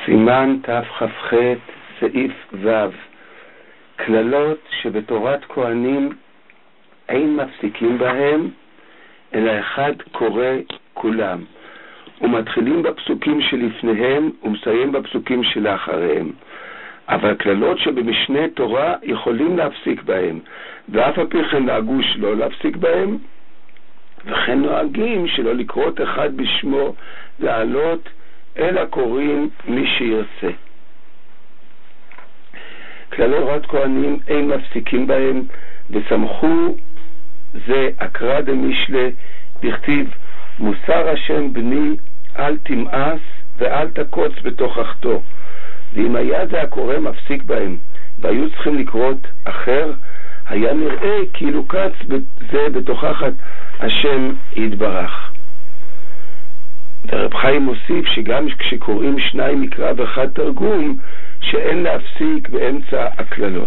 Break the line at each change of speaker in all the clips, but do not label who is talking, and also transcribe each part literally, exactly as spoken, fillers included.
סימן תכ"ח סעיף ו' כללות שבתורת כהנים אין מפסיקים בהם, אלא אחד קורא כולם, ומתחילים בפסוקים שלפניהם ומסיים בפסוקים שלאחריהם. אבל כללות שבמשנה תורה יכולים להפסיק בהם, ואף על פי כן נהגו שלא להפסיק בהם, וכן נוהגים שלא לקרות אחד בשמו לעלות, אלא קוראים מי שירצה. כללות תורת כהנים אין מפסיקים בהם, וסמכו זה אקרא דמשלי בכתיב מוסר השם בני אל תמאס ואל תקוץ בתוכחתו. ואם היה זה הקורא מפסיק בהם והיו צריכים לקרות אחר, היה נראה כאילו קץ זה בתוכחת השם יתברך. ורב חיים מוסיף שגם כשקוראים שניים מקרא ואחד תרגום, שאין להפסיק באמצע הכללות.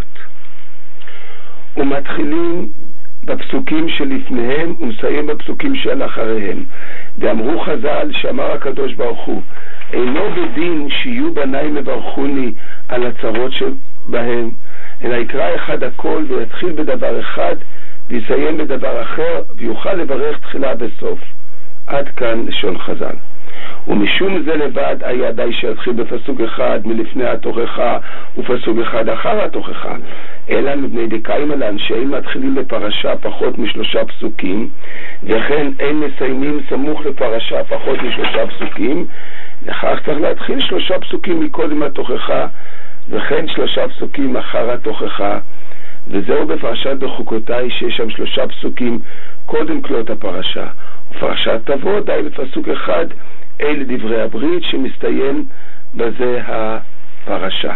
ומתחילים בפסוקים שלפניהם ומסיים בפסוקים שלאחריהם. ואמרו חז"ל שאמר הקדוש ברוך הוא, אינו בדין שיהיו בניי מברכוני על הצרות שבהם, אלא יקרא אחד הכל ויתחיל בדבר אחד ויסיים בדבר אחר, ויוכל לברך תחילה בסוף. עד כאן לשון חז"ל. ומשום זה לבד היה די שיתחיל בפסוק אחד מלפני התוכחה ופסוק אחד אחר התוכחה, אלא מבני דקאים אלן שאין מתחילים בפרשה פחות משלושה פסוקים, וכן אין מסיימים סמוך לפרשה פחות משלושה פסוקים, לכך צריך להתחיל שלושה פסוקים מקודם התוכחה וכן שלושה פסוקים אחר התוכחה. וזהו בפרשת בחוקותיי שיש שם שלושה פסוקים קודם כלות הפרשה, ופרשת תבוא די בפסוק אחד אלה דברי הברית שמסתיים בזה הפרשה.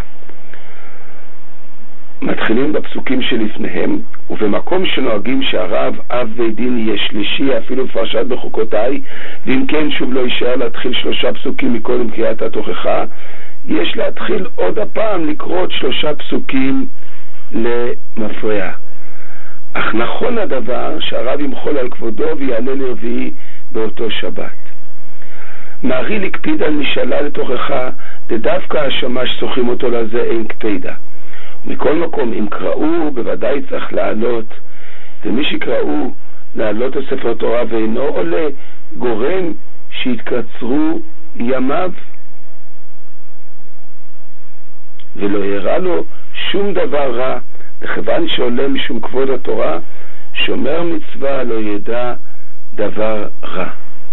מתחילים בפסוקים שלפניהם, ובמקום שנוהגים שהרב אב ודין יהיה שלישי אפילו בפרשת בחוקותיי, ואם כן שוב לא יישאר להתחיל שלושה פסוקים מקודם קריאת התוכחה, יש להתחיל עוד הפעם לקרות שלושה פסוקים למפרע. אך נכון הדבר שהרב ימחול על כבודו ויעלה לרביעי באותו שבת. מערי לקפיד על משאלה לתוכחה, דווקא השמש שוחים אותו לזה אין קפידה. מכל מקום אם קראו בוודאי צריך לעלות, ומי שקראו לעלות לספר תורה ואינו עולה גורם שיתקצרו ימיו ולא יראה לו שום דבר רע, וכיוון שעולה משום כבוד התורה שומר מצווה לא ידע דבר רע.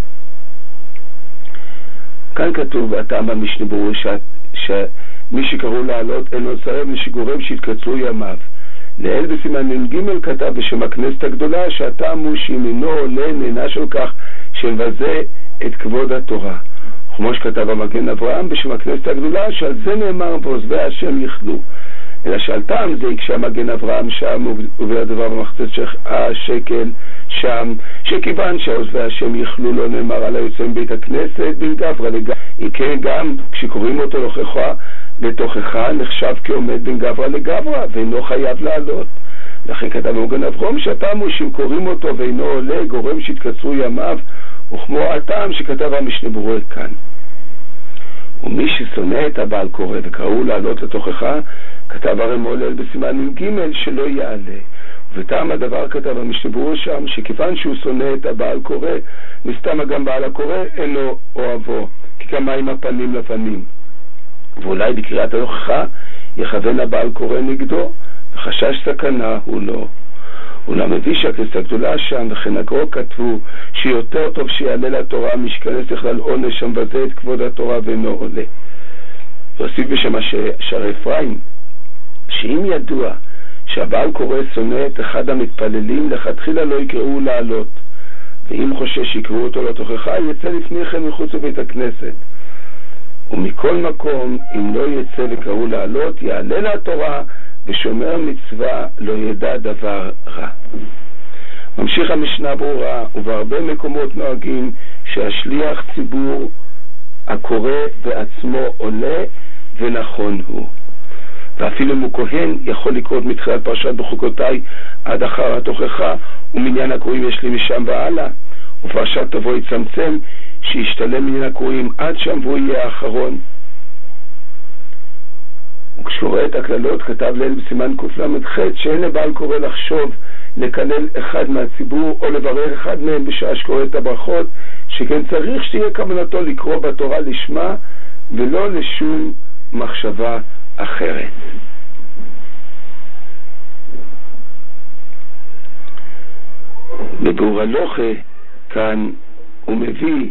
כאן כתוב הטעם במשנה ברור שמי שקראו לעלות אינו צרב, מי שגורם שיתקצרו ימיו. לאל בסימן ג' כתב בשם הכנסת הגדולה שהטעם הוא שימינו עולה נענש על כך שמבזה את כבוד התורה, כמו שכתב במגן אברהם בשם הכנסת הגדולה שעל זה נאמר ועוזבי השם יכלו. אלא שעל טעם זה כשהמגן אברהם שם ובדבר במחצית השקל שם, שכיוון שעוזבי השם יכלו לא נאמר על היוצא מבית הכנסת בין גברא לגברא, אם כן גם כשקוראים אותו לוכחה לתוכחה נחשב כעומד בין גברא לגברא ואינו חייב לעלות. לכן כתב במגן אברהם שהטעם הוא שאם קוראים אותו ואינו עולה גורם שיתקצרו ימיו, וכמו הטעם שכתב המשנה ברורה כאן. ומי ששונא את הבעל קורא וקראו לעלות לתוכחה, כתב הרב מולל בסימן ג' שלא יעלה. וטעם הדבר כתב המשנה ברורה שם שכיוון שהוא שונא את הבעל קורא, מסתם גם בעל הקורא אינו אוהבו, כי כמה עם הפנים לפנים. ואולי בקריאת התוכחה יכוון הבעל קורא נגדו, וחשש סכנה הוא לא. אולם מביא שהכנסת הגדולה שם וכן הגרו כתבו שיותר טוב שיעלה לתורה משכנס לכלל עונש המבזה את כבוד התורה ואינו עולה. והוסיף בשם שער אפרים שאם ידוע שהבעל קורא שונא את אחד המתפללים לכתחילה לא יקראו לעלות, ואם חושש שיקראו אותו לתוכחה יצא לפני כן מחוץ לבית הכנסת. ומכל מקום אם לא יצא וקראו לעלות יעלה לתורה ושומר מצווה לא ידע דבר רע. ממשיך המשנה ברורה, ובהרבה מקומות נוהגים שהשליח ציבור הקורא בעצמו עולה, ונכון הוא. ואפילו אם הוא כהן יכול לקרות מתחילת פרשת בחוקותיי עד אחר התוכחה, ומניין הקוראים יש לי משם והלאה. ופרשת תבוא יצמצם שישתלם מניין הקוראים עד שם והוא יהיה האחרון. וכשהוא רואה את הכללות כתב לאל בסימן קל"ח שאין לבעל קורא לחשוב לקלל אחד מהציבור או לברר אחד מהם בשעה שקורא את הברכות, שכן צריך שתהיה כוונתו לקרוא בתורה לשמה ולא לשום מחשבה אחרת. בביאור הלכה כאן הוא מביא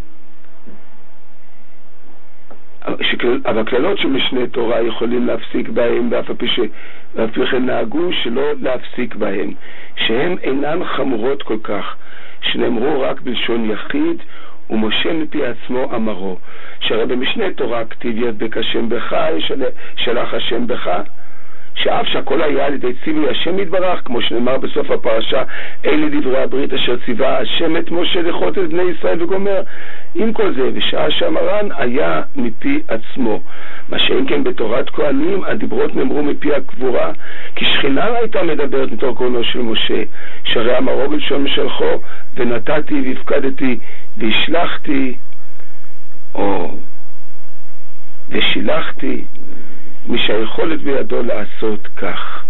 אבל הכללות של משנה תורה יכולים להפסיק בהם, ואף על פי כן נהגו שלא להפסיק בהם, שהן אינן חמורות כל כך, שנאמרו רק בלשון יחיד, ומשה מפי עצמו אמרו, שהרי במשנה תורה כתיב ידבק השם בך, שלח השם בך, שאף שהכל היה על ידי ציווי השם יתברך, כמו שנאמר בסוף הפרשה, אלה דברי הברית אשר ציווה השם את משה לכרות את בני ישראל וגומר. עם כל זה, בשעה שהמרן היה מפי עצמו. מה שאין כן בתורת כהנים, הדיברות נאמרו מפי הקבורה, כי שכינה הייתה מדברת מתוך קורנו של משה, שהרי אמרו בלשון משלחו, ונתתי והפקדתי והשלחתי, או ושילחתי, מי שהיכולת בידו לעשות כך.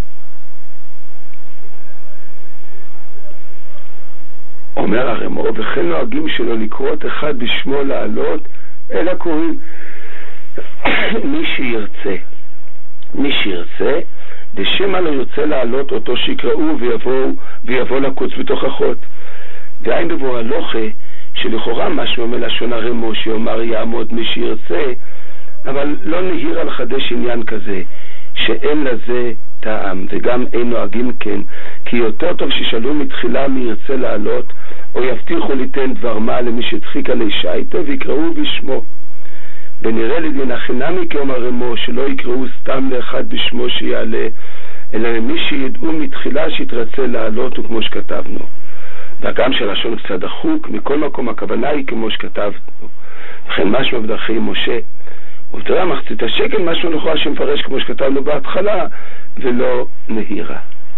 אומר הרמ"א, וכן נוהגים שלא לקרות אחד בשמו לעלות, אלא קוראים מי שירצה. מי שירצה, דשמא לא יוצא לעלות אותו שיקראו ויבואו, ויבוא לקוץ בתוך החוט. ועין בביאור הלכה, שלכאורה משמע מלשון הרמ"א, שיאמר יעמוד מי שירצה, אבל לא נהיר על חדש עניין כזה, שאין לזה טעם, וגם אין נוהגים כן, כי יותר טוב שישאלו מתחילה מי ירצה לעלות, או יבטיחו ליתן דבר מה למי שדחיק עלי שייטה, ויקראו בשמו. ונראה לדין החינמי כאומר הרמ"א, שלא יקראו סתם לאחד בשמו שיעלה, אלא למי שידעו מתחילה שיתרצה לעלות, וכמו שכתבנו. והגם שלשון קצת דחוק, מכל מקום הכוונה היא כמו שכתבנו. וכן משמע בדרכי משה, ובתורה מחצית השקל משהו לכאורה שמפרש כמו שכתבנו בהתחלה, ולא נהירה.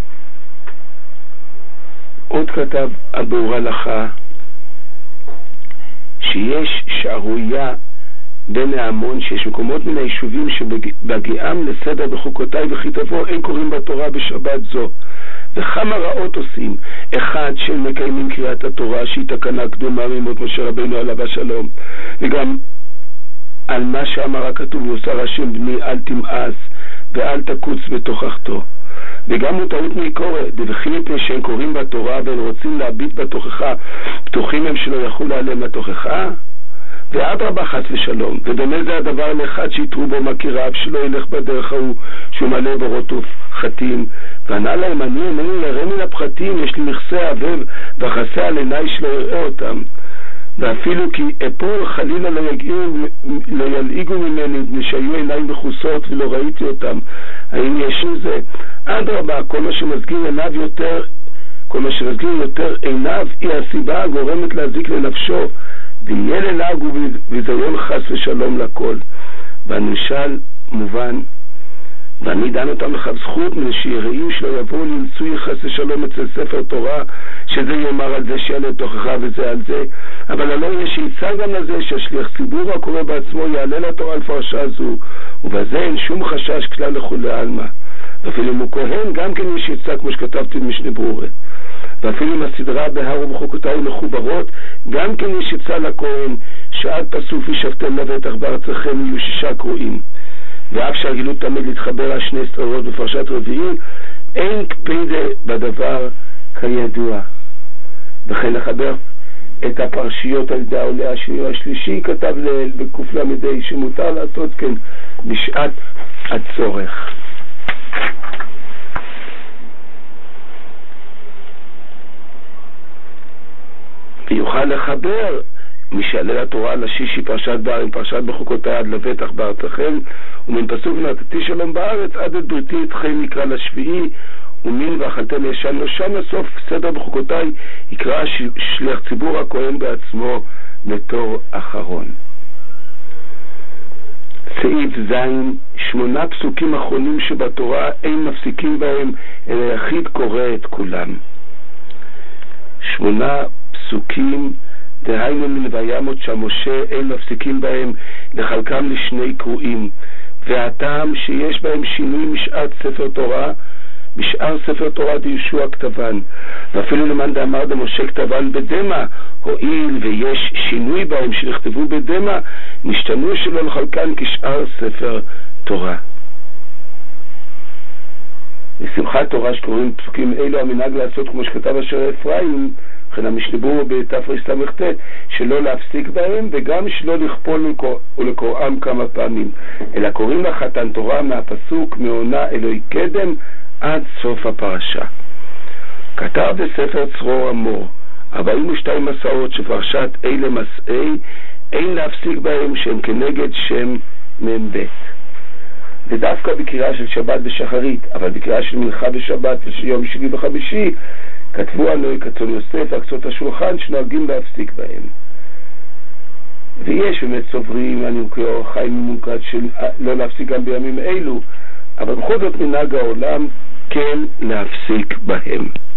עוד כתב הביאור הלכה שיש שערורייה בין ההמון, שיש מקומות מן היישובים שבגיעם לסדר בחוקותיי וכי תבוא אין קוראים בתורה בשבת זו, וכמה רעות עושים. אחד שהם מקיימים קריאת התורה שהיא תקנה קדומה ממות משה רבינו עליו השלום, וגם על מה שאמר הכתוב ועושה השם בני אל תמאס ואל תקוץ בתוכחתו. וגם מותרות מקורא דבכי מפני שהם קוראים בתורה והם רוצים להביט בתוכחה, פתוחים הם שלא יחול עליהם לתוכחה, ואדרבה חס ושלום. ודומה זה הדבר לאחד שיתרו בו מכיריו, שלא ילך בדרך ההוא שהוא מלא בורות ופחתים, וענה להם אני אינני ירא מן הפחתים, יש לי מכסה עבב וחסה על עיניי שלא יראה אותם, ואפילו כי אפול חלילה לא יגיעו, לא ילעיגו ממני, מפני שהיו עיניים מכוסות ולא ראיתי אותם. האם יש לזה? אדרבה, כל מה שמסגיר עיניו יותר, כל מה שמסגיר יותר עיניו היא הסיבה הגורמת להזיק לנפשו, ויהיה ללעג וביזיון חס ושלום לכל. והנמשל מובן, ואני דן אותם לכף זכות מן שיראו שלא יבואו למצוי חס ושלום אצל ספר תורה, שזה יאמר על זה שיעלה תוכחה וזה על זה, אבל הלא יש שיצא גם לזה שהשליח ציבור הקורא בעצמו יעלה לתורה על פרשה זו, ובזה אין שום חשש כלל לכולי עלמא. ואפילו אם הוא כהן גם כן יש שיצא כמו שכתבתי במשנה ברורה, ואפילו אם הסדרה בהר ובחוקותיי מחוברות גם כן יש שיצא לכהן שעד פסוף ישבתם לבטח בארצכם יהיו שישה קרואים. ואף שהגילות תמיד להתחבר על שני סדרות בפרשת רביעי, אין קפידה בדבר כידוע. וכן לחבר את הפרשיות על ידי העולה השני או השלישי, כתב לאל בקוף למדי שמותר לעשות כן בשעת הצורך. ויוכל לחבר מי שעלה לתורה על השישי פרשת בר עם פרשת בחוקותיי עד לבטח בארצכם, ומן פסוק נתתי שלום בארץ עד את בריתי אתכם יקרא לשביעי, ומין ואכלתם ישן נושן לסוף סדר בחוקותיי יקרא שליח ציבור הכהן בעצמו בתור אחרון. סעיף זין, שמונה פסוקים אחרונים שבתורה אין מפסיקים בהם אלא יחיד קורא את כולם. שמונה פסוקים דהיינו מן וימות שהמשה אין מפסיקים בהם לחלקם לשני קרואים, והטעם שיש בהם שינוי משעת ספר תורה, משאר ספר תורה דישוע כתבן, ואפילו למאן דאמר דמשה כתבן בדמה, הואיל ויש שינוי בהם שנכתבו בדמה, נשתנו שלא לחלקן כשאר ספר תורה. בשמחת תורה שקוראים פסוקים אלו המנהג לעשות כמו שכתב אשר אפרים, וכן המשנה בתרס"ט, שלא להפסיק בהם וגם שלא לכפול ולקוראם כמה פעמים, אלא קוראים לחתן תורה מהפסוק מעונה אלוהי קדם עד סוף הפרשה. כתב בספר צרור המור ארבעים ושתיים מסעות שפרשת אלה מסעי אין להפסיק בהם שהם כנגד שם מ"ב. ודווקא בקריאה של שבת בשחרית, אבל בקריאה של מנחה בשבת ושל יום שני וחמישי, כתבו הנוי כצאן יוסף והקצות השולחן שנוהגים להפסיק בהם. ויש באמת סוברים, אני מקריא אור החיים ממוקד של לא להפסיק גם בימים אלו, אבל בכל זאת מנהג העולם כן להפסיק בהם.